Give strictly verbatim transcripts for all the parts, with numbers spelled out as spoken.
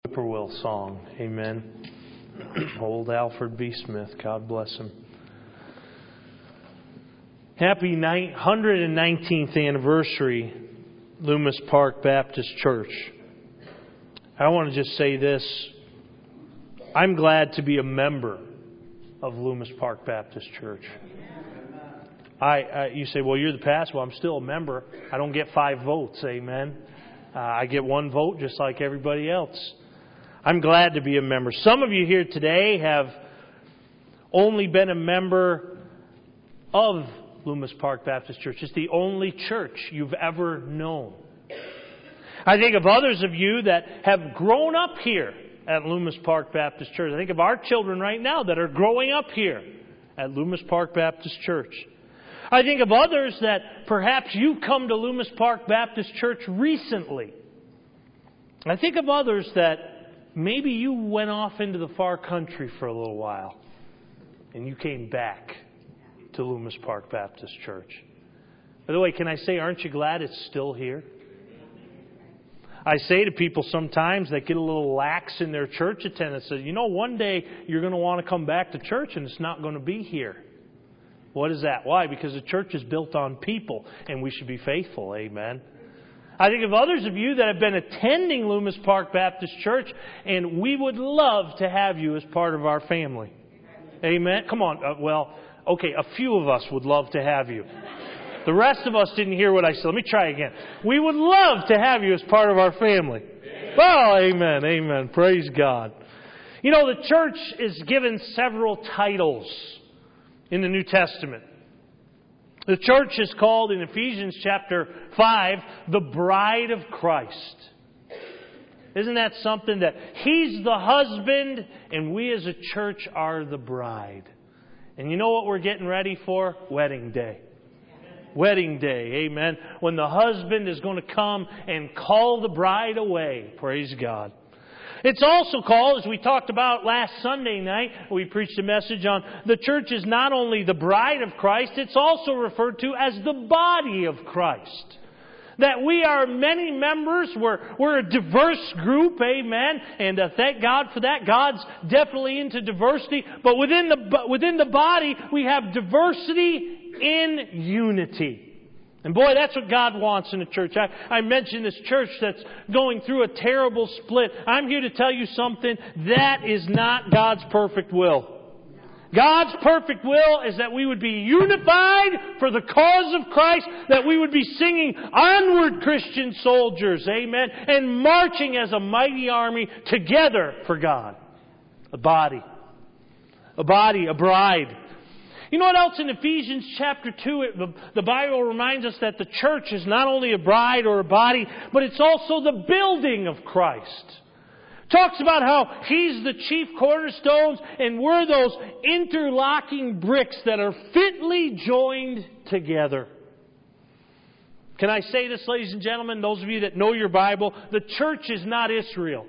Whippoorwill song. Amen. Old Alfred B. Smith. God bless him. Happy one hundred nineteenth anniversary, Loomis Park Baptist Church. I want to just say this. I'm glad to be a member of Loomis Park Baptist Church. I, I you say, well, you're the pastor. Well, I'm still a member. I don't get five votes. Amen. Uh, I get one vote just like everybody else. I'm glad to be a member. Some of you here today have only been a member of Loomis Park Baptist Church. It's the only church you've ever known. I think of others of you that have grown up here at Loomis Park Baptist Church. I think of our children right now that are growing up here at Loomis Park Baptist Church. I think of others that perhaps you've come to Loomis Park Baptist Church recently. I think of others that maybe you went off into the far country for a little while and you came back to Loomis Park Baptist Church. By the way, can I say, aren't you glad it's still here? I say to people sometimes that get a little lax in their church attendance, say, you know, one day you're going to want to come back to church and it's not going to be here. What is that? Why? Because the church is built on people and we should be faithful. Amen. I think of others of you that have been attending Loomis Park Baptist Church, and we would love to have you as part of our family. Amen. Come on. Uh, well, okay, a few of us would love to have you. The rest of us didn't hear what I said. Let me try again. We would love to have you as part of our family. Oh, amen. Amen. Praise God. You know, the church is given several titles in the New Testament. The church is called in Ephesians chapter five, the bride of Christ. Isn't that something that He's the husband and we as a church are the bride? And you know what we're getting ready for? Wedding day. Wedding day, amen. When the husband is going to come and call the bride away. Praise God. It's also called, as we talked about last Sunday night, we preached a message on, the church is not only the bride of Christ, it's also referred to as the body of Christ. That we are many members, we're, we're a diverse group, amen, and uh, thank God for that. God's definitely into diversity, but within the, within the body, we have diversity in unity. And boy, that's what God wants in a church. I, I mentioned this church that's going through a terrible split. I'm here to tell you something. That is not God's perfect will. God's perfect will is that we would be unified for the cause of Christ, that we would be singing onward Christian soldiers, amen, and marching as a mighty army together for God. A body. A body, a bride. You know what else in Ephesians chapter two, it, the, the Bible reminds us that the church is not only a bride or a body, but it's also the building of Christ. Talks about how He's the chief cornerstones and we're those interlocking bricks that are fitly joined together. Can I say this, ladies and gentlemen, those of you that know your Bible, the church is not Israel.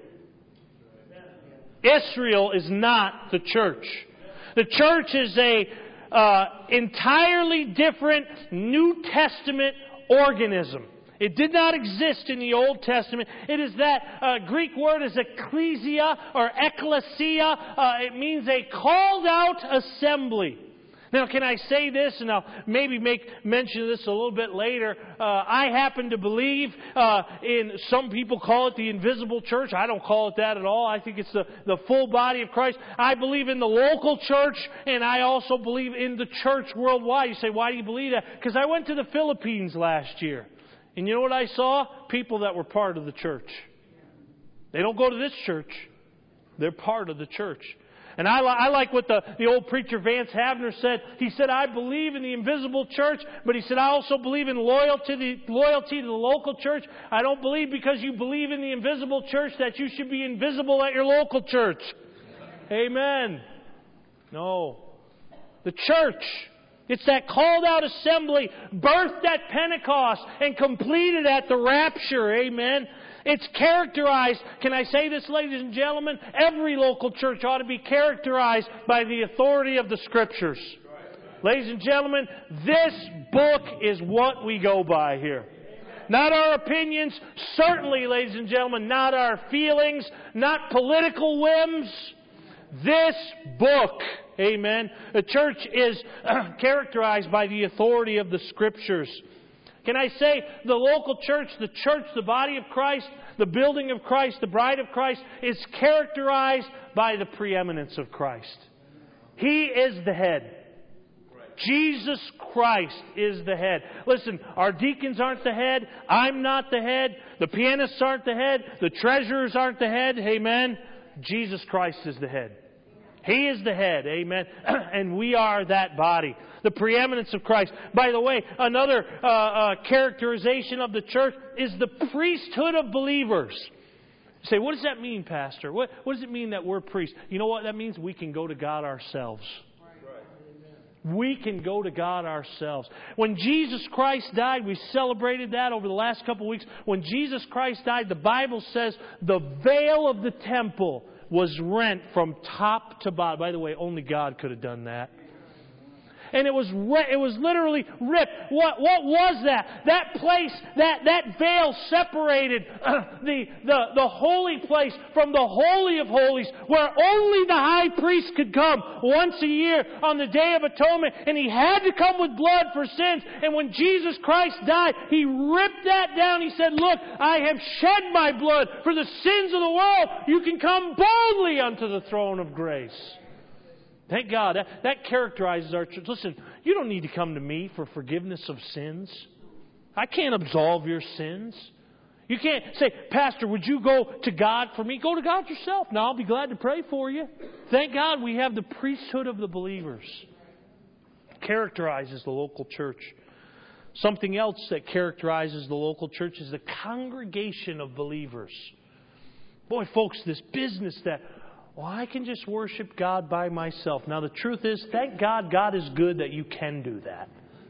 Israel is not the church. The church is a Uh, entirely different New Testament organism. It did not exist in the Old Testament. It is that uh, Greek word is ecclesia or ecclesia. Uh, it means a called out assembly. Now, can I say this, and I'll maybe make mention of this a little bit later. Uh, I happen to believe uh, in, some people call it the invisible church. I don't call it that at all. I think it's the, the full body of Christ. I believe in the local church, and I also believe in the church worldwide. You say, why do you believe that? Because I went to the Philippines last year. And you know what I saw? People that were part of the church. They don't go to this church. They're part of the church. And I, li- I like what the, the old preacher Vance Havner said. He said, I believe in the invisible church, but he said, I also believe in loyalty, the, loyalty to the local church. I don't believe because you believe in the invisible church that you should be invisible at your local church. Amen. No. The church, it's that called out assembly, birthed at Pentecost and completed at the rapture. Amen. It's characterized, can I say this, ladies and gentlemen? Every local church ought to be characterized by the authority of the Scriptures. Ladies and gentlemen, this book is what we go by here. Not our opinions. Certainly, ladies and gentlemen, not our feelings. Not political whims. This book. Amen. The church is characterized by the authority of the Scriptures. Can I say the local church, the church, the body of Christ, the building of Christ, the bride of Christ is characterized by the preeminence of Christ. He is the head. Jesus Christ is the head. Listen, our deacons aren't the head. I'm not the head. The pianists aren't the head. The treasurers aren't the head. Amen. Jesus Christ is the head. He is the head. Amen. And we are that body. The preeminence of Christ. By the way, another uh, uh, characterization of the church is the priesthood of believers. You say, what does that mean, Pastor? What, what does it mean that we're priests? You know what that means? We can go to God ourselves. We can go to God ourselves. When Jesus Christ died, we celebrated that over the last couple of weeks. When Jesus Christ died, the Bible says the veil of the temple was rent from top to bottom. By the way, only God could have done that. And it was it was literally ripped. What what was that? That place, that, that veil separated uh, the, the, the holy place from the Holy of Holies, where only the high priest could come once a year on the Day of Atonement. And he had to come with blood for sins. And when Jesus Christ died, He ripped that down. He said, look, I have shed my blood for the sins of the world. You can come boldly unto the throne of grace. Thank God. That, that characterizes our church. Listen, you don't need to come to me for forgiveness of sins. I can't absolve your sins. You can't say, Pastor, would you go to God for me? Go to God yourself. Now, I'll be glad to pray for you. Thank God we have the priesthood of the believers. Characterizes the local church. Something else that characterizes the local church is the congregation of believers. Boy, folks, this business that, well, I can just worship God by myself. Now, the truth is, thank God God is good that you can do that.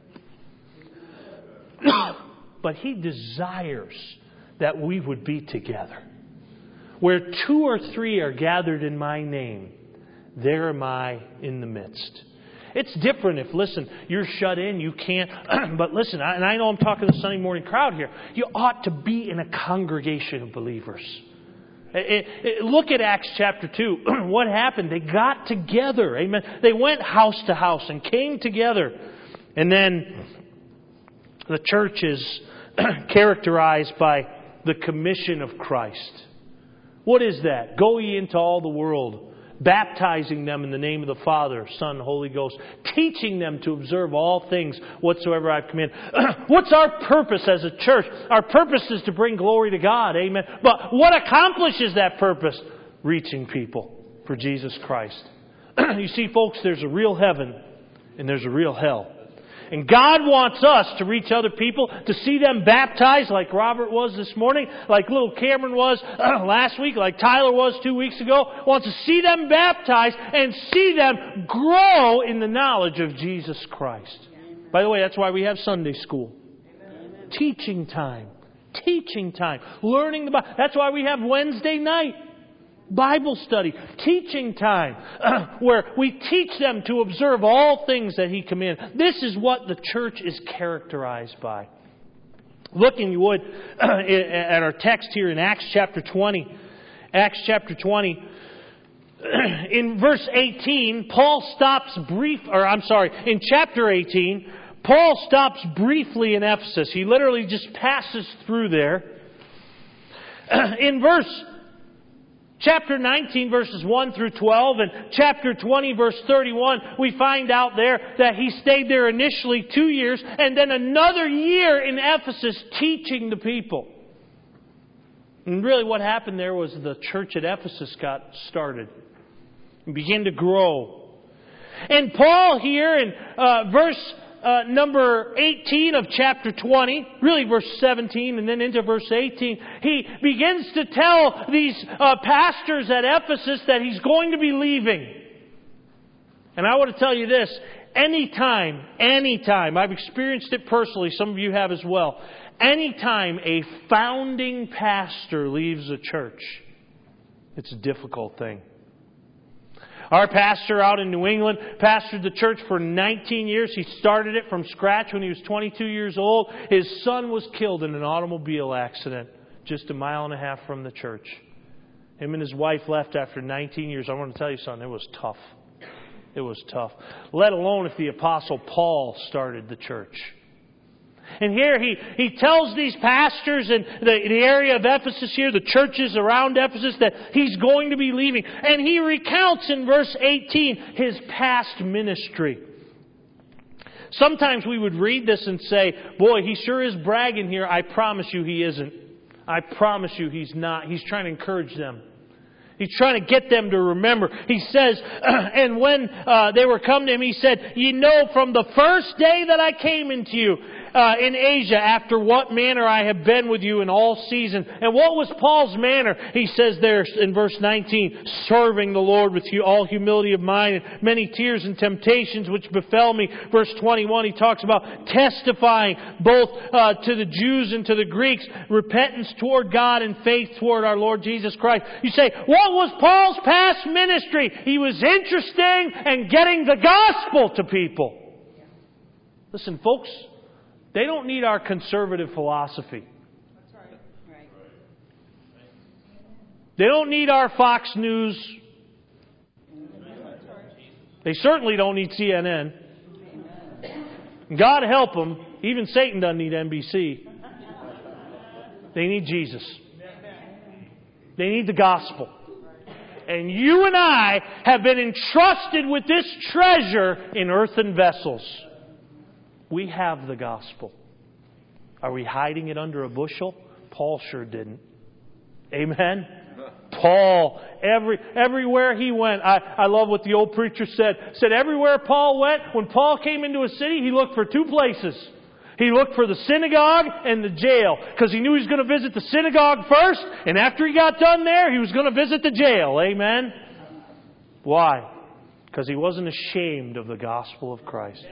But He desires that we would be together. Where two or three are gathered in my name, there am I in the midst. It's different if, listen, you're shut in, you can't. But listen, and I know I'm talking to the Sunday morning crowd here. You ought to be in a congregation of believers. It, it, look at Acts chapter two. What happened? They got together. Amen. They went house to house and came together. And then the church is characterized by the commission of Christ. What is that? Go ye into all the world, baptizing them in the name of the Father, Son, Holy Ghost, teaching them to observe all things whatsoever I've commanded. What's our purpose as a church? Our purpose is to bring glory to God. Amen. But what accomplishes that purpose? Reaching people for Jesus Christ. You see, folks, there's a real heaven and there's a real hell. And God wants us to reach other people, to see them baptized like Robert was this morning, like little Cameron was uh, last week, like Tyler was two weeks ago. Wants to see them baptized and see them grow in the knowledge of Jesus Christ. By the way, that's why we have Sunday school. Amen. Teaching time. Teaching time. Learning the Bible. That's why we have Wednesday night Bible study, teaching time, uh, where we teach them to observe all things that He commanded. This is what the church is characterized by. Looking, you would, uh, at our text here in Acts chapter twenty. Acts chapter twenty. In verse eighteen, Paul stops brief, or I'm sorry, in chapter eighteen, Paul stops briefly in Ephesus. He literally just passes through there. In verse Chapter nineteen, verses one through twelve, and chapter twenty, verse thirty-one, we find out there that he stayed there initially two years, and then another year in Ephesus teaching the people. And really what happened there was the church at Ephesus got started and began to grow. And Paul here in uh, verse Uh, number eighteen of chapter twenty, really verse seventeen and then into verse eighteen, he begins to tell these uh, pastors at Ephesus that he's going to be leaving. And I want to tell you this, anytime, anytime, I've experienced it personally, some of you have as well, anytime a founding pastor leaves a church, it's a difficult thing. Our pastor out in New England pastored the church for nineteen years. He started it from scratch when he was twenty-two years old. His son was killed in an automobile accident just a mile and a half from the church. Him and his wife left after nineteen years. I want to tell you something. It was tough. It was tough. Let alone if the Apostle Paul started the church. And here he, he tells these pastors in the, the area of Ephesus here, the churches around Ephesus, that he's going to be leaving. And he recounts in verse eighteen his past ministry. Sometimes we would read this and say, boy, he sure is bragging here. I promise you he isn't. I promise you he's not. He's trying to encourage them. He's trying to get them to remember. He says, and when uh, they were come to him, he said, "Ye know from the first day that I came into you uh, in Asia, after what manner I have been with you in all season." And what was Paul's manner? He says there in verse nineteen, "Serving the Lord with you all humility of mind and many tears and temptations which befell me." Verse twenty-one, he talks about testifying both uh, to the Jews and to the Greeks, repentance toward God and faith toward our Lord Jesus Christ. You say, what was Paul's past ministry? He was interesting and getting the gospel to people. Listen, folks, they don't need our conservative philosophy. That's right. Right. They don't need our Fox News. They certainly don't need C N N. God help them. Even Satan doesn't need N B C. They need Jesus. They need the gospel. And you and I have been entrusted with this treasure in earthen vessels. We have the gospel. Are we hiding it under a bushel? Paul sure didn't. Amen? Paul, every everywhere he went, I, I love what the old preacher said. Said everywhere Paul went, when Paul came into a city, he looked for two places. He looked for the synagogue and the jail, because he knew he was going to visit the synagogue first, and after he got done there, he was going to visit the jail. Amen? Why? Because he wasn't ashamed of the gospel of Christ.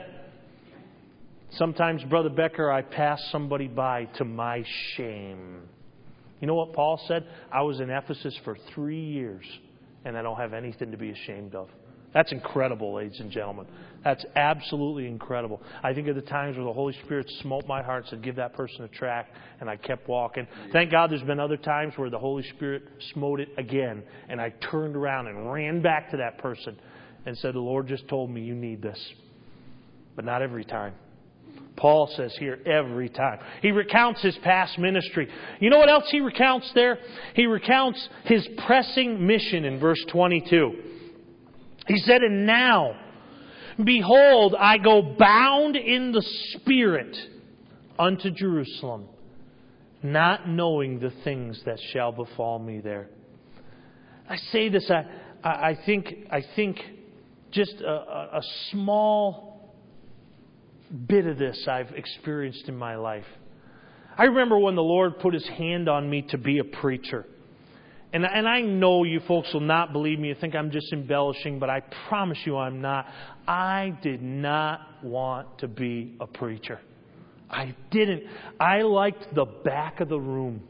Sometimes, Brother Becker, I pass somebody by to my shame. You know what Paul said? I was in Ephesus for three years, and I don't have anything to be ashamed of. That's incredible, ladies and gentlemen. That's absolutely incredible. I think of the times where the Holy Spirit smote my heart and said, give that person a tract, and I kept walking. Thank God there's been other times where the Holy Spirit smote it again, and I turned around and ran back to that person and said, the Lord just told me you need this. But not every time. Paul says here, every time. He recounts his past ministry. You know what else he recounts there? He recounts his pressing mission in verse twenty-two. He said, "And now, behold, I go bound in the Spirit unto Jerusalem, not knowing the things that shall befall me there." I say this, I, I think, I think just a, a small bit of this I've experienced in my life. I remember when the Lord put His hand on me to be a preacher. And, and I know you folks will not believe me. You think I'm just embellishing, but I promise you I'm not. I did not want to be a preacher. I didn't. I liked the back of the room.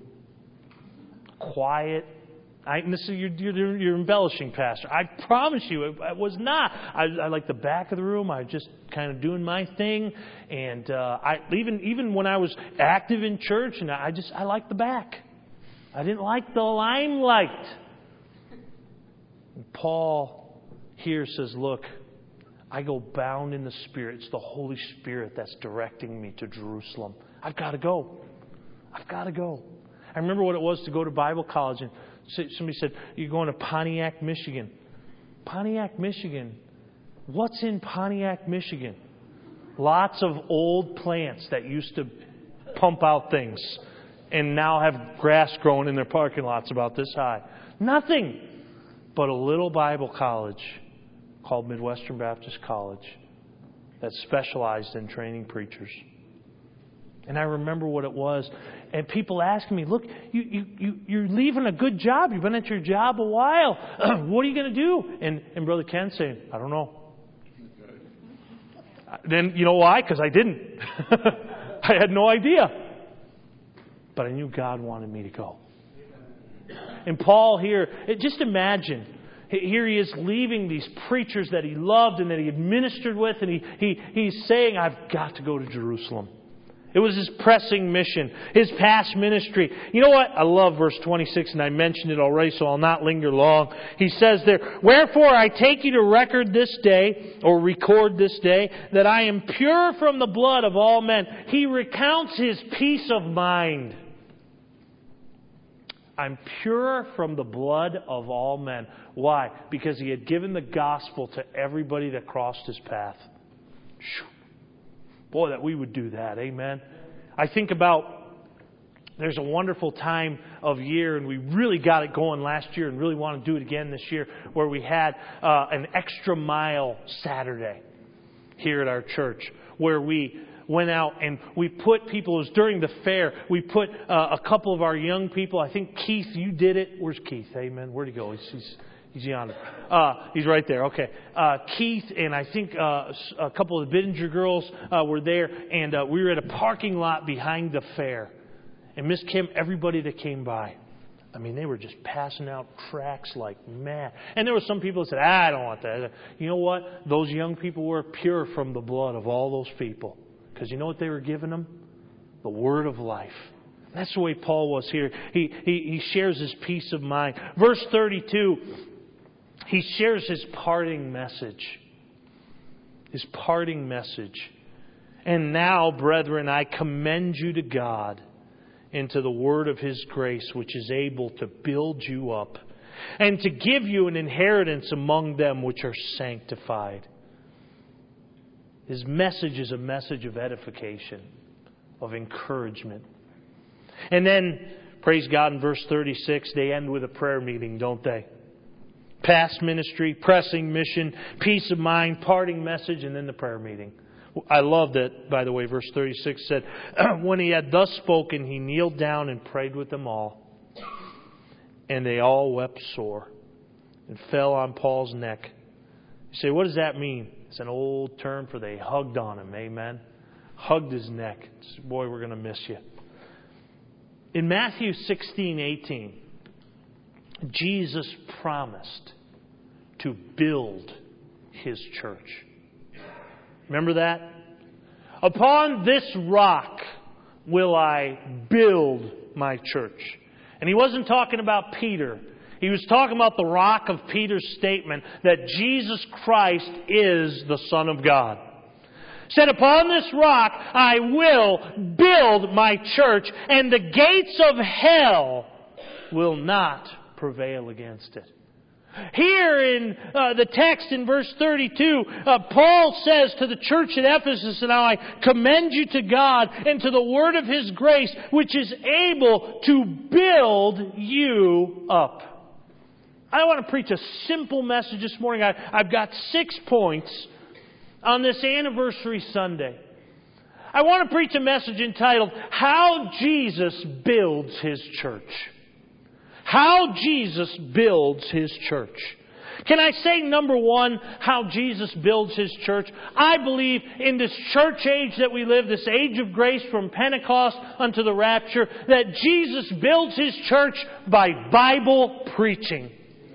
Quiet. I, this is, you're, you're, you're embellishing, Pastor. I promise you it, it was not. I, I liked the back of the room. I was just kind of doing my thing. And uh, I even even when I was active in church, and I just I liked the back. I didn't like the limelight. And Paul here says, look, I go bound in the Spirit. It's the Holy Spirit that's directing me to Jerusalem. I've got to go. I've got to go. I remember what it was to go to Bible college. And somebody said, you're going to Pontiac, Michigan. Pontiac, Michigan. What's in Pontiac, Michigan? Lots of old plants that used to pump out things and now have grass growing in their parking lots about this high. Nothing but a little Bible college called Midwestern Baptist College that specialized in training preachers. And I remember what it was. And people asking me, look, you, you, you, you're leaving a good job. You've been at your job a while. What are you going to do? And, and Brother Ken saying, I don't know. Then, you know why? Because I didn't. I had no idea. But I knew God wanted me to go. And Paul here, just imagine, Here he is leaving these preachers that he loved and that he had ministered with, and he, he, he's saying, I've got to go to Jerusalem. It was his pressing mission, his past ministry. You know what? I love verse twenty-six, and I mentioned it already, so I'll not linger long. He says there, Wherefore I take you to record this day, or record this day, that I am pure from the blood of all men. He recounts his peace of mind. I'm pure from the blood of all men. Why? Because he had given the gospel to everybody that crossed his path. Boy, that we would do that. Amen. I think about, there's a wonderful time of year, and we really got it going last year and really want to do it again this year, where we had uh, an extra mile Saturday here at our church, where we went out and we put people, it was during the fair, we put uh, a couple of our young people, I think Keith, you did it. Where's Keith? Amen. Where'd he go? He's, he's He's yonder. Uh, he's right there. Okay. Uh, Keith and I think uh, a couple of the Bittinger girls uh, were there, and uh, we were at a parking lot behind the fair. And Miss Kim, everybody that came by, I mean, they were just passing out tracts like mad. And there were some people that said, ah, I don't want that. You know what? Those young people were pure from the blood of all those people. Because you know what they were giving them? The word of life. That's the way Paul was here. He, he, he shares his peace of mind. Verse thirty-two, he shares his parting message. His parting message. And now, brethren, I commend you to God and to the word of His grace, which is able to build you up and to give you an inheritance among them which are sanctified. His message is a message of edification, of encouragement. And then, praise God, in verse thirty-six, they end with a prayer meeting, don't they? Past ministry, pressing mission, peace of mind, parting message, and then the prayer meeting. I love that, by the way, verse thirty-six said, When he had thus spoken, he kneeled down and prayed with them all. And they all wept sore and fell on Paul's neck. You say, what does that mean? It's an old term for they hugged on him. Amen. Hugged his neck. Boy, we're going to miss you. In Matthew sixteen eighteen, Jesus promised to build His church. Remember that? Upon this rock will I build my church. And He wasn't talking about Peter. He was talking about the rock of Peter's statement that Jesus Christ is the Son of God. Said, upon this rock I will build my church, and the gates of hell will not prevail against it. Here in uh, the text in verse thirty-two, uh, Paul says to the church at Ephesus, and I commend you to God and to the word of His grace, which is able to build you up. I want to preach a simple message this morning. I, I've got six points on this anniversary Sunday. I want to preach a message entitled, How Jesus Builds His Church. How Jesus builds His church. Can I say, number one, how Jesus builds His church? I believe in this church age that we live, this age of grace from Pentecost unto the rapture, that Jesus builds His church by Bible preaching.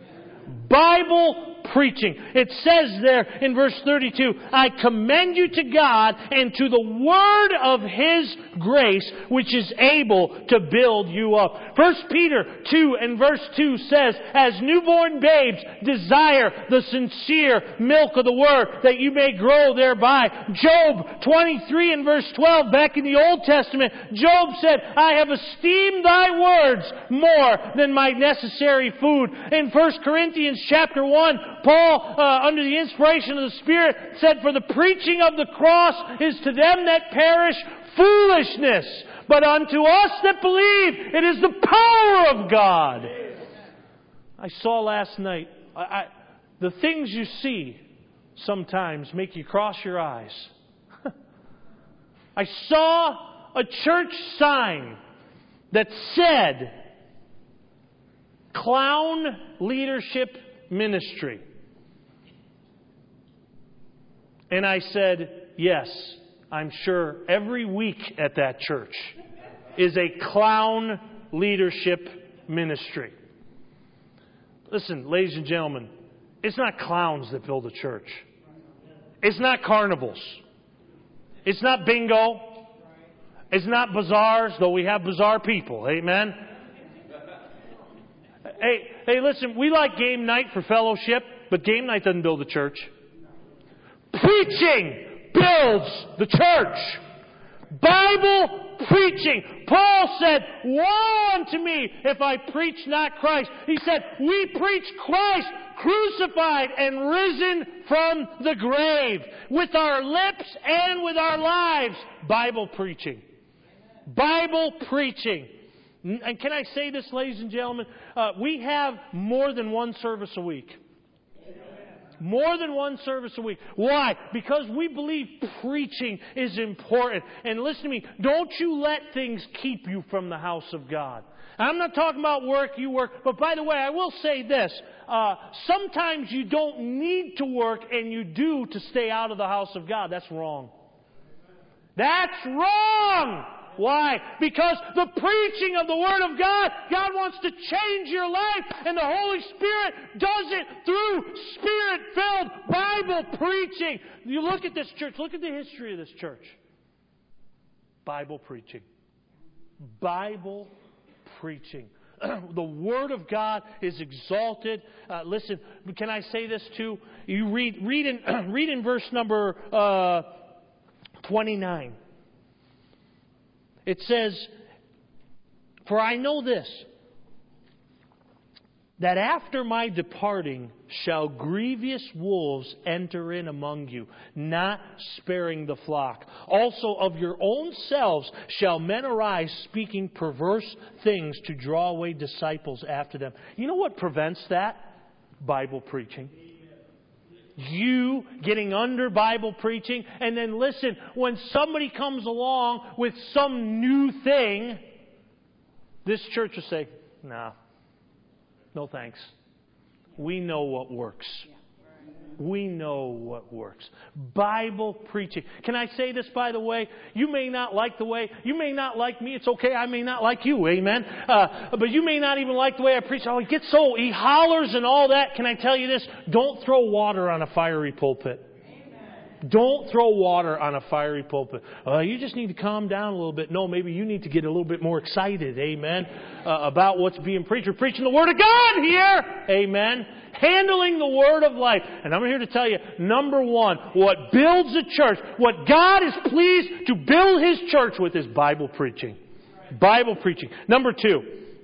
Bible preaching. It says there in verse thirty-two, I commend you to God and to the word of His grace, which is able to build you up. First Peter two and verse two says, as newborn babes desire the sincere milk of the word, that you may grow thereby. Job twenty-three and verse twelve, back in the Old Testament, Job said, I have esteemed thy words more than my necessary food. In First Corinthians chapter one, Paul, uh, under the inspiration of the Spirit, said, for the preaching of the cross is to them that perish foolishness, but unto us that believe it is the power of God. I saw last night, I, I, the things you see sometimes make you cross your eyes. I saw a church sign that said, Clown Leadership Ministry. And I said, yes, I'm sure every week at that church is a clown leadership ministry. Listen, ladies and gentlemen, It's not clowns that build a church. It's not carnivals. It's not bingo. It's not bazaars, though we have bizarre people. Amen? Hey, hey, listen, we like game night for fellowship, but game night doesn't build a church. Preaching builds the church. Bible preaching. Paul said, woe unto me if I preach not Christ. He said, we preach Christ crucified and risen from the grave. With our lips and with our lives. Bible preaching. Bible preaching. And can I say this, ladies and gentlemen? Uh, we have more than one service a week. More than one service a week. Why? Because we believe preaching is important. And listen to me, don't you let things keep you from the house of God. I'm not talking about work, you work. But by the way, I will say this. Uh, sometimes you don't need to work and you do to stay out of the house of God. That's wrong. That's wrong! Why? Because the preaching of the Word of God, God wants to change your life, and the Holy Spirit does it through Spirit-filled Bible preaching. You look at this church, look at the history of this church. Bible preaching. Bible preaching. The Word of God is exalted. Uh, listen, can I say this too? You read, read in, read in verse number uh, twenty-nine. It says, for I know this, that after my departing shall grievous wolves enter in among you, not sparing the flock. Also of your own selves shall men arise, speaking perverse things to draw away disciples after them. You know what prevents that? Bible preaching. You getting under Bible preaching, and then listen, when somebody comes along with some new thing, this church will say, nah, no thanks. We know what works. We know what works. Bible preaching. Can I say this, by the way? You may not like the way, you may not like me. It's okay. I may not like you. Amen. Uh, but you may not even like the way I preach. Oh, he gets so, he hollers and all that. Can I tell you this? Don't throw water on a fiery pulpit. Don't throw water on a fiery pulpit. Uh, you just need to calm down a little bit. No, maybe you need to get a little bit more excited. Amen. Uh, about what's being preached. We're preaching the Word of God here. Amen. Handling the Word of life. And I'm here to tell you, number one, what builds a church, what God is pleased to build His church with is Bible preaching. Bible preaching. Number two,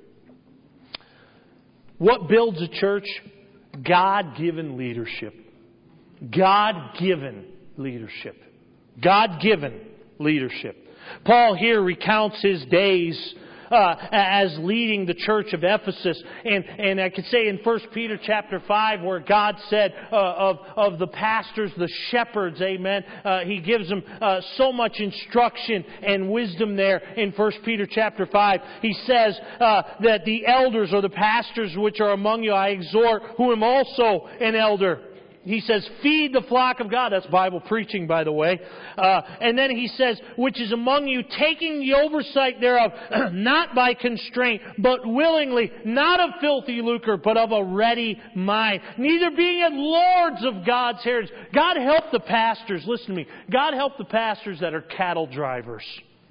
what builds a church? God-given leadership. God-given leadership. God-given leadership. Paul here recounts his days uh, as leading the church of Ephesus. And, and I could say in First Peter chapter five where God said uh, of, of the pastors, the shepherds, amen, uh, He gives them uh, so much instruction and wisdom there in First Peter chapter five. He says uh, that the elders or the pastors which are among you I exhort, who am also an elder. He says, feed the flock of God. That's Bible preaching, by the way. Uh, and then he says, which is among you, taking the oversight thereof, not by constraint, but willingly, not of filthy lucre, but of a ready mind. Neither being at lords of God's heritage. God help the pastors. Listen to me. God help the pastors that are cattle drivers.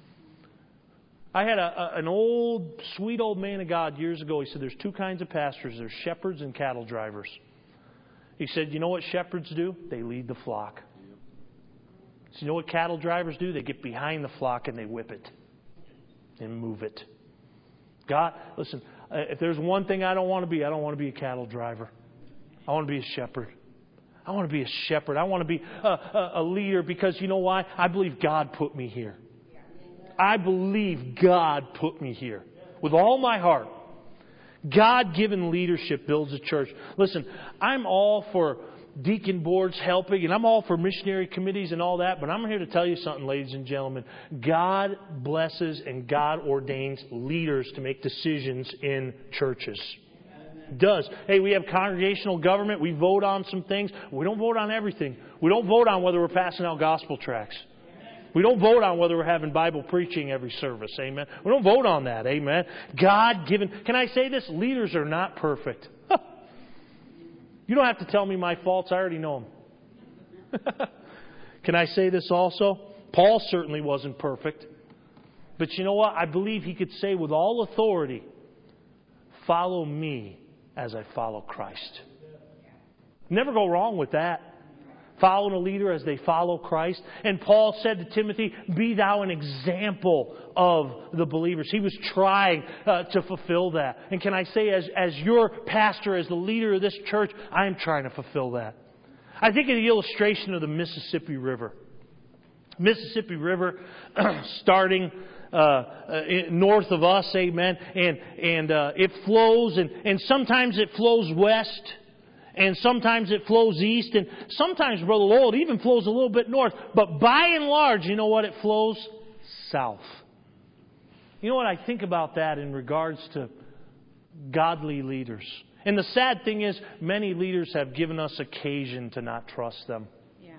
I had a, a, an old, sweet old man of God years ago. He said, there's two kinds of pastors. There's shepherds and cattle drivers. He said, you know what shepherds do? They lead the flock. So you know what cattle drivers do? They get behind the flock and they whip it and move it. God, listen, if there's one thing I don't want to be, I don't want to be a cattle driver. I want to be a shepherd. I want to be a shepherd. I want to be a, a, a leader because you know why? I believe God put me here. I believe God put me here with all my heart. God-given leadership builds a church. Listen, I'm all for deacon boards helping, and I'm all for missionary committees and all that, but I'm here to tell you something, ladies and gentlemen. God blesses and God ordains leaders to make decisions in churches. Does. Hey, we have congregational government. We vote on some things. We don't vote on everything. We don't vote on whether we're passing out gospel tracts. We don't vote on whether we're having Bible preaching every service. Amen. We don't vote on that. Amen. God-given. Can I say this? Leaders are not perfect. You don't have to tell me my faults. I already know them. Can I say this also? Paul certainly wasn't perfect. But you know what? I believe he could say with all authority, follow me as I follow Christ. Never go wrong with that. Following a leader as they follow Christ. And Paul said to Timothy, be thou an example of the believers. He was trying uh, to fulfill that. And can I say, as, as your pastor, as the leader of this church, I am trying to fulfill that. I think of the illustration of the Mississippi River. Mississippi River starting uh, uh, north of us, amen, and, and uh, it flows, and, and sometimes it flows west, and sometimes it flows east, and sometimes, Brother Lowell, it even flows a little bit north. But by and large, you know what? It flows south. You know what I think about that in regards to godly leaders? And the sad thing is, many leaders have given us occasion to not trust them. Yeah.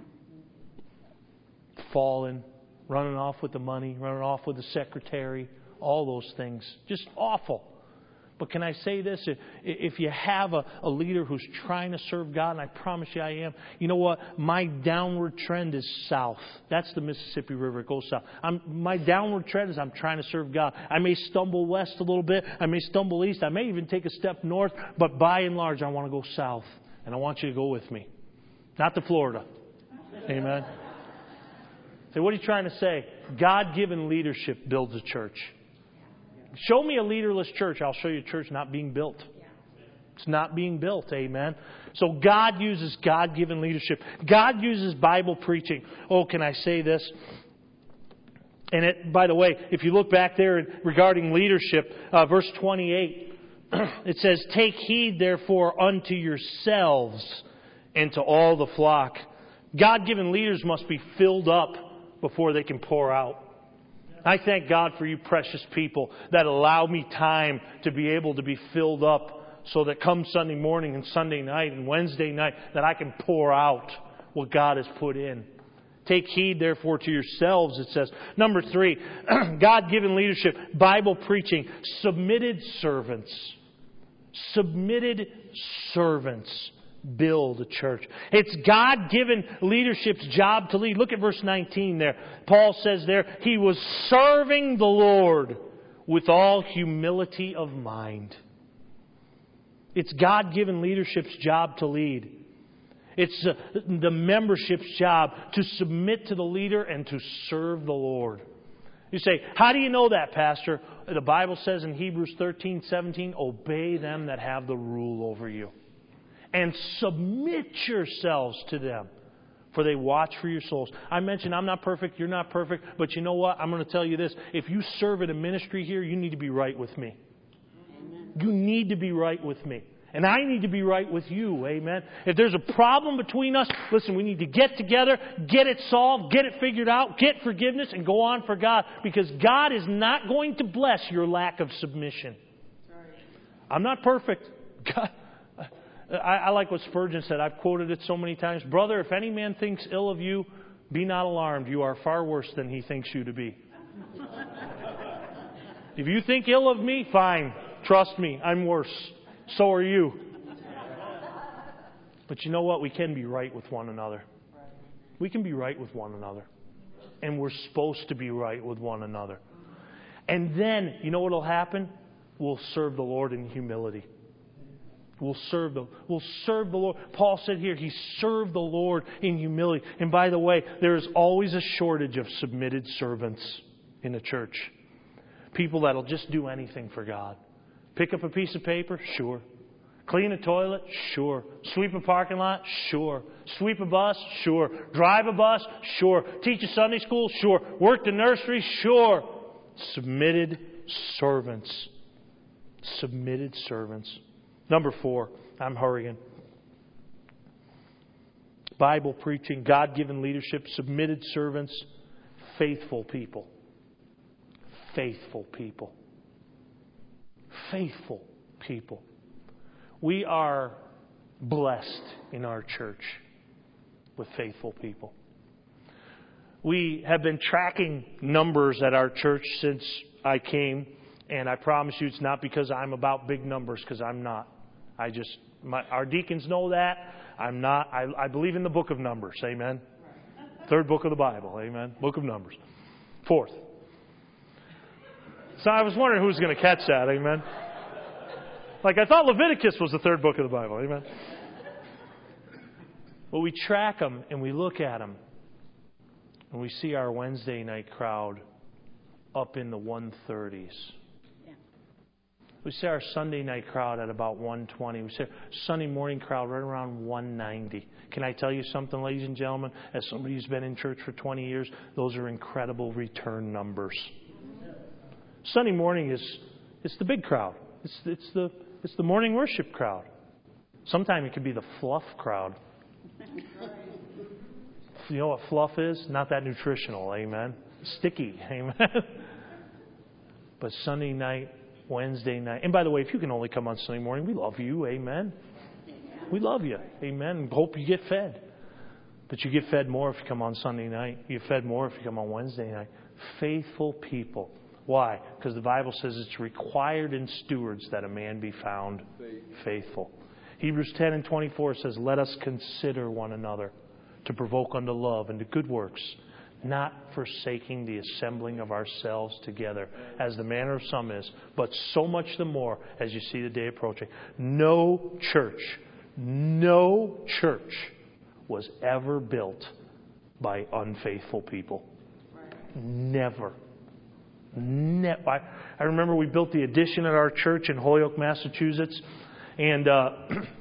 Fallen, running off with the money, running off with the secretary, all those things. Just awful. But can I say this? If you have a, a leader who's trying to serve God, and I promise you I am, you know what? My downward trend is south. That's the Mississippi River. It goes south. I'm, my downward trend is I'm trying to serve God. I may stumble west a little bit. I may stumble east. I may even take a step north. But by and large, I want to go south. And I want you to go with me. Not to Florida. Amen. So what are you trying to say? God-given leadership builds a church. Show me a leaderless church. I'll show you a church not being built. It's not being built. Amen. So God uses God-given leadership. God uses Bible preaching. Oh, can I say this? And it, by the way, if you look back there regarding leadership, uh, verse twenty-eight, it says, take heed therefore unto yourselves and to all the flock. God-given leaders must be filled up before they can pour out. I thank God for you precious people that allow me time to be able to be filled up so that come Sunday morning and Sunday night and Wednesday night that I can pour out what God has put in. Take heed therefore to yourselves, it says. Number three, God-given leadership, Bible preaching, submitted servants. Submitted servants build a church. It's God-given leadership's job to lead. Look at verse nineteen there. Paul says there, he was serving the Lord with all humility of mind. It's God-given leadership's job to lead. It's uh, the membership's job to submit to the leader and to serve the Lord. You say, how do you know that, Pastor? The Bible says in Hebrews thirteen seventeen, obey them that have the rule over you. And submit yourselves to them, for they watch for your souls. I mentioned I'm not perfect, you're not perfect, but you know what? I'm going to tell you this. If you serve in a ministry here, you need to be right with me. Amen. You need to be right with me. And I need to be right with you. Amen. If there's a problem between us, listen, we need to get together, get it solved, get it figured out, get forgiveness, and go on for God. Because God is not going to bless your lack of submission. I'm not perfect. God, I, I like what Spurgeon said. I've quoted it so many times. Brother, if any man thinks ill of you, be not alarmed. You are far worse than he thinks you to be. If you think ill of me, fine. Trust me, I'm worse. So are you. But you know what? We can be right with one another. We can be right with one another. And we're supposed to be right with one another. And then, you know what will happen? We'll serve the Lord in humility. We'll serve the, we'll serve the Lord. Paul said here, he served the Lord in humility. And by the way, there is always a shortage of submitted servants in the church. People that'll just do anything for God. Pick up a piece of paper? Sure. Clean a toilet? Sure. Sweep a parking lot? Sure. Sweep a bus? Sure. Drive a bus? Sure. Teach a Sunday school? Sure. Work the nursery? Sure. Submitted servants. Submitted servants. Number four, I'm hurrying. Bible preaching, God-given leadership, submitted servants, faithful people. Faithful people. Faithful people. We are blessed in our church with faithful people. We have been tracking numbers at our church since I came, and I promise you it's not because I'm about big numbers, because I'm not. I just My, our deacons know that. I'm not. I, I believe in the book of Numbers. Amen. Third book of the Bible. Amen. Book of Numbers. Fourth. So I was wondering who was going to catch that. Amen. Like I thought Leviticus was the third book of the Bible. Amen. But we track them and we look at them. And we see our Wednesday night crowd up in the one thirties. Yeah. We see our Sunday night crowd at about one twenty. We see our Sunday morning crowd right around one ninety. Can I tell you something, ladies and gentlemen? As somebody who's been in church for twenty years, those are incredible return numbers. Sunday morning is it's the big crowd. It's it's the it's the morning worship crowd. Sometimes it could be the fluff crowd. You know what fluff is? Not that nutritional, amen. Sticky, amen. But Sunday night, Wednesday night, and by the way, if you can only come on Sunday morning, we love you, amen. We love you, amen. And hope you get fed. But you get fed more if you come on Sunday night. You get fed more if you come on Wednesday night. Faithful people. Why? Because the Bible says it's required in stewards that a man be found faithful. Hebrews ten and twenty-four says, let us consider one another to provoke unto love and to good works, not forsaking the assembling of ourselves together, as the manner of some is, but so much the more as you see the day approaching. No church, no church was ever built by unfaithful people. Never. Never. I, I remember we built the addition at our church in Holyoke, Massachusetts, and uh,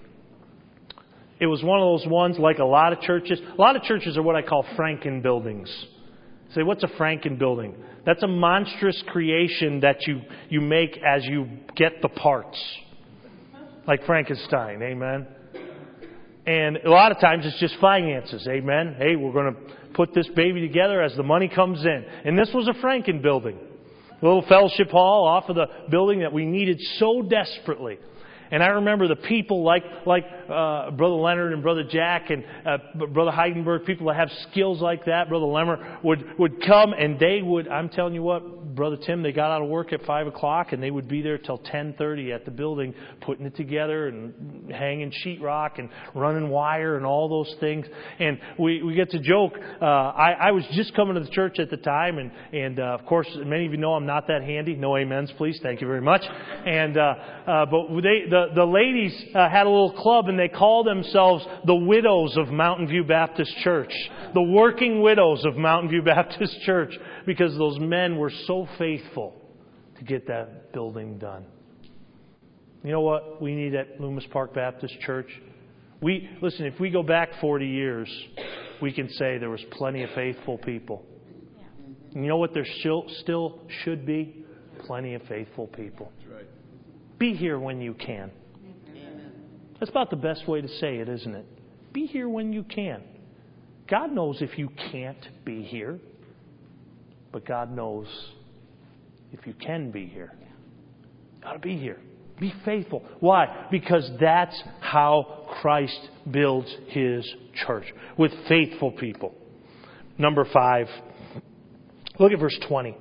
it was one of those ones, like a lot of churches. A lot of churches are what I call Franken buildings. Say, what's a Franken building? That's a monstrous creation that you, you make as you get the parts. Like Frankenstein, amen? And a lot of times it's just finances, amen? Hey, we're going to put this baby together as the money comes in. And this was a Franken building. A little fellowship hall off of the building that we needed so desperately. And I remember the people like like uh, Brother Leonard and Brother Jack and uh, Brother Heidenberg, people that have skills like that. Brother Lemmer would, would come and they would, I'm telling you what, Brother Tim, they got out of work at five o'clock and they would be there till ten thirty at the building putting it together and hanging sheetrock and running wire and all those things. And we, we get to joke. Uh, I, I was just coming to the church at the time and, and uh, of course, many of you know I'm not that handy. No amens, please. Thank you very much. And uh, uh, but they... The, The, the ladies uh, had a little club and they called themselves the Widows of Mountain View Baptist Church. The Working Widows of Mountain View Baptist Church. Because those men were so faithful to get that building done. You know what we need at Loomis Park Baptist Church? We listen, if we go back forty years, we can say there was plenty of faithful people. And you know what there still, still should be? Plenty of faithful people. Be here when you can. Amen. That's about the best way to say it, isn't it? Be here when you can. God knows if you can't be here. But God knows if you can be here. You've got to be here. Be faithful. Why? Because that's how Christ builds His church. With faithful people. Number five. Look at verse twenty.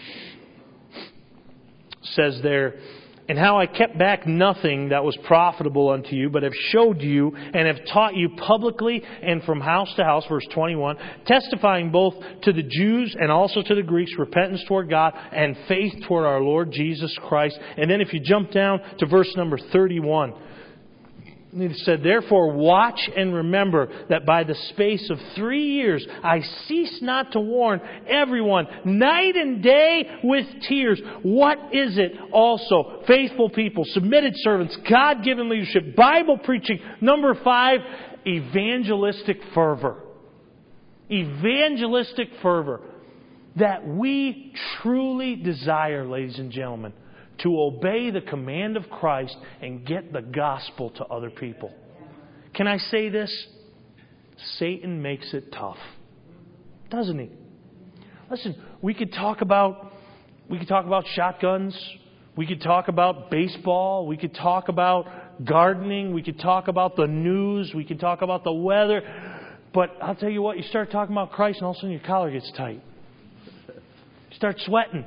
It says there, and how I kept back nothing that was profitable unto you, but have showed you and have taught you publicly and from house to house, verse twenty-one, testifying both to the Jews and also to the Greeks, repentance toward God and faith toward our Lord Jesus Christ. And then if you jump down to verse number thirty-one, it said, therefore watch and remember that by the space of three years I cease not to warn everyone night and day with tears. What is it also? Faithful people, submitted servants, God-given leadership, Bible preaching. Number five, evangelistic fervor. Evangelistic fervor. That we truly desire, ladies and gentlemen, to obey the command of Christ and get the gospel to other people. Can I say this? Satan makes it tough. Doesn't he? Listen, we could talk about we could talk about shotguns, we could talk about baseball, we could talk about gardening, we could talk about the news, we could talk about the weather. But I'll tell you what, you start talking about Christ and all of a sudden your collar gets tight. You start sweating.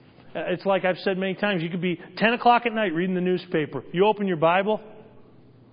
It's like I've said many times, you could be ten o'clock at night reading the newspaper. You open your Bible,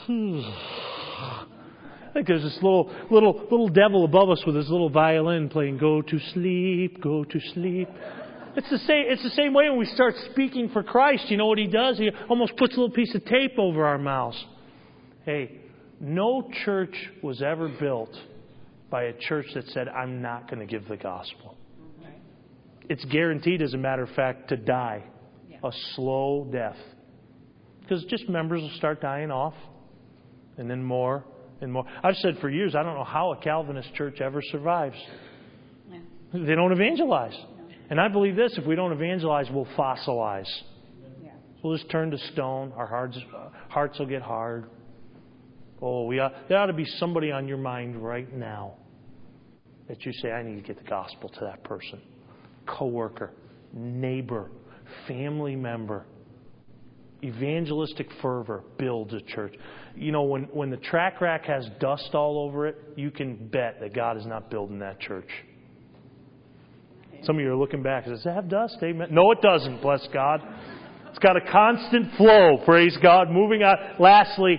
I think there's this little little little devil above us with his little violin playing, "Go to sleep, go to sleep." It's the same. It's the same way when we start speaking for Christ. You know what he does? He almost puts a little piece of tape over our mouths. Hey, no church was ever built by a church that said, "I'm not going to give the gospel." It's guaranteed, as a matter of fact, to die a slow death, because just members will start dying off, and then more and more. I've said for years, I don't know how a Calvinist church ever survives. They don't evangelize. And I believe this, if we don't evangelize, we'll fossilize. Yeah. We'll just turn to stone. Our hearts, hearts will get hard. Oh, we ought, there ought to be somebody on your mind right now that you say, "I need to get the gospel to that person." Coworker, neighbor, family member. Evangelistic fervor builds a church. You know, when, when the track rack has dust all over it, you can bet that God is not building that church. Some of you are looking back and say, "Does it have dust?" Amen. No, it doesn't, bless God. It's got a constant flow, praise God. Moving on. Lastly,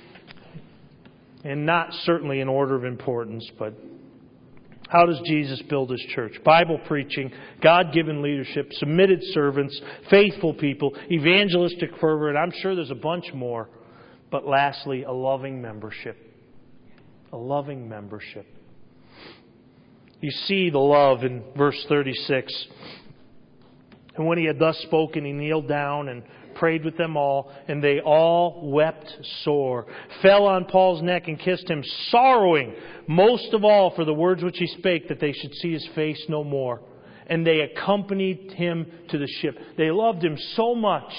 and not certainly in order of importance, but how does Jesus build His church? Bible preaching, God-given leadership, submitted servants, faithful people, evangelistic fervor, and I'm sure there's a bunch more. But lastly, a loving membership. A loving membership. You see the love in verse thirty-six. "And when he had thus spoken, he kneeled down and prayed with them all, and they all wept sore, fell on Paul's neck and kissed him, sorrowing most of all for the words which he spake, that they should see his face no more. And they accompanied him to the ship." They loved him so much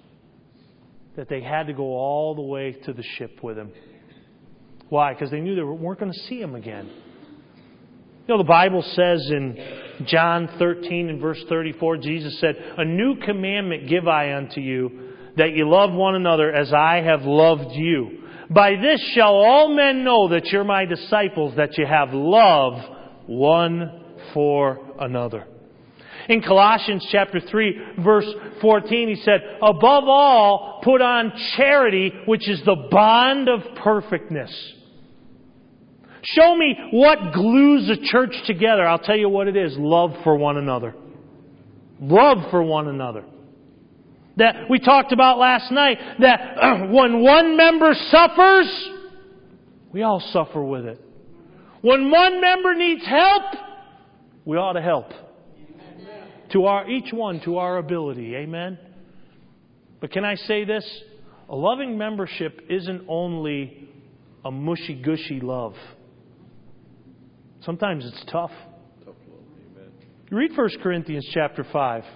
that they had to go all the way to the ship with him. Why? Because they knew they weren't going to see him again. You know, the Bible says in John thirteen and verse thirty-four, Jesus said, "A new commandment give I unto you, that you love one another as I have loved you. By this shall all men know that you're my disciples, that you have love one for another." In Colossians chapter three, verse fourteen, he said, "Above all, put on charity, which is the bond of perfectness." Show me what glues a church together. I'll tell you what it is. Love for one another. Love for one another. That we talked about last night, that uh, when one member suffers, we all suffer with it. When one member needs help, we ought to help. To our, each one to our ability. Amen? But can I say this? A loving membership isn't only a mushy-gushy love. Sometimes it's tough. You read First Corinthians chapter five.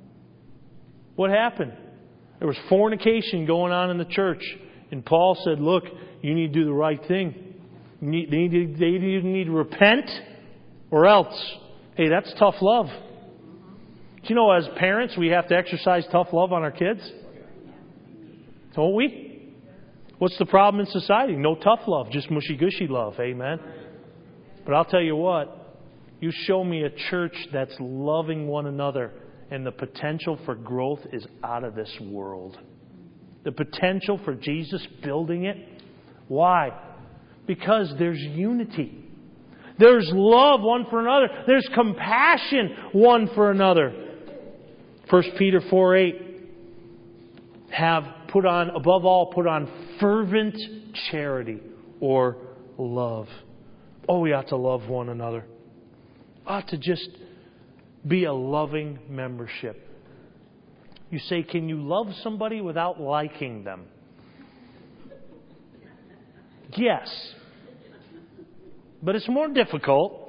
What happened? There was fornication going on in the church. And Paul said, "Look, you need to do the right thing. You need, they, need, they either need to repent or else." Hey, that's tough love. Do you know, as parents, we have to exercise tough love on our kids? Don't we? What's the problem in society? No tough love, just mushy-gushy love. Amen? But I'll tell you what, you show me a church that's loving one another, and the potential for growth is out of this world. The potential for Jesus building it. Why? Because there's unity. There's love one for another. There's compassion one for another. First Peter four eight. Have put on, above all, put on fervent charity or love. Oh, we ought to love one another. Ought to just be a loving membership. You say, can you love somebody without liking them? Yes. But it's more difficult.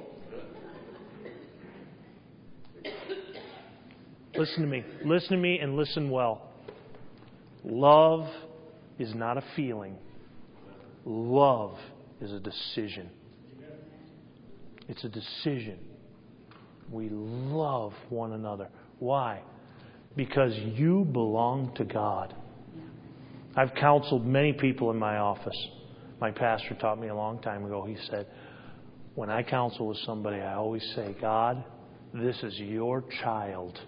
Listen to me. Listen to me and listen well. Love is not a feeling. Love is a decision. It's a decision. We love one another. Why? Because you belong to God. I've counseled many people in my office. My pastor taught me a long time ago. He said, when I counsel with somebody, I always say, God, this is your child.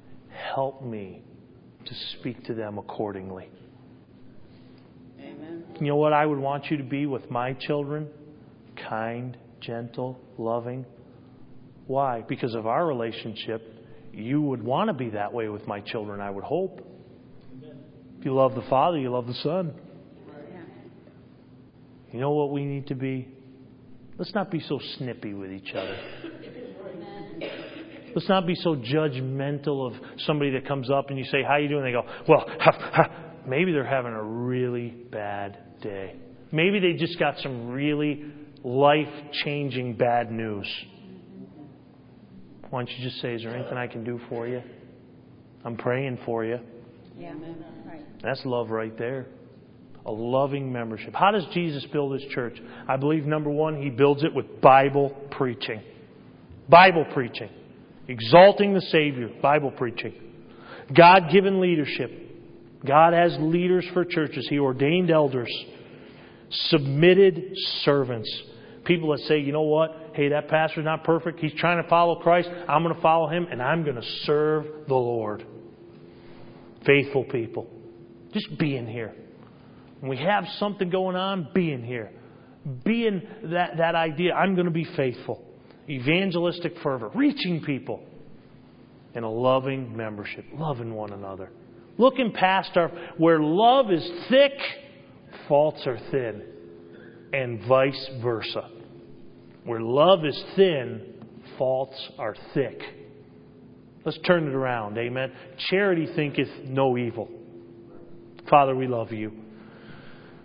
Help me to speak to them accordingly. Amen. you know what I would want you to be with my children? Kind, gentle, loving. Why? Because of our relationship, you would want to be that way with my children, I would hope. If you love the Father, you love the Son. You know what we need to be? Let's not be so snippy with each other. Let's not be so judgmental of somebody that comes up and you say, how you doing? They go, well, ha, ha. Maybe they're having a really bad day. Maybe they just got some really life-changing bad news. Why don't you just say, is there anything I can do for you? I'm praying for you. Yeah, right. That's love right there. A loving membership. How does Jesus build His church? I believe, number one, He builds it with Bible preaching. Bible preaching. Exalting the Savior. Bible preaching. God-given leadership. God has leaders for churches. He ordained elders. Submitted servants. People that say, you know what? Hey, that pastor's not perfect. He's trying to follow Christ. I'm going to follow him and I'm going to serve the Lord. Faithful people. Just being here. When we have something going on, being here. Being that, that idea, I'm going to be faithful. Evangelistic fervor. Reaching people. And a loving membership. Loving one another. Looking past our... Where love is thick, faults are thin. And vice versa. Where love is thin, faults are thick. Let's turn it around. Amen. Charity thinketh no evil. Father, we love you.